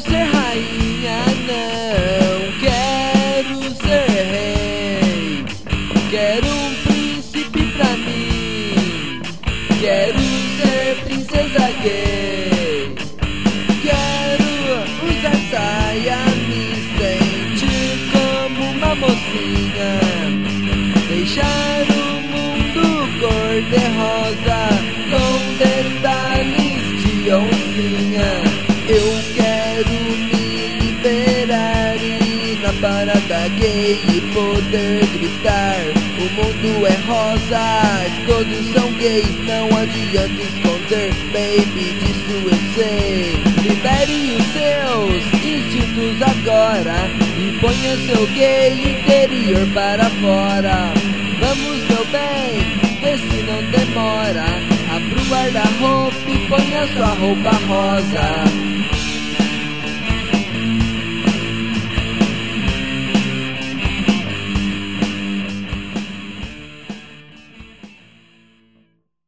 ser rainha, não quero ser rei. Quero um príncipe pra mim. Quero ser princesa gay. Quero usar saia, me sentir como uma mocinha. Deixar o mundo cor-de-rosa com detalhes de oncinha. Eu quero me liberar e na parada gay poder gritar: o mundo é rosa, todos são gays, não adianta esconder, baby, disso eu sei. Libere os seus instintos agora e ponha seu gay interior para fora. Vamos, meu bem, vê se não demora. Abra o guarda-roupa e ponha sua roupa rosa.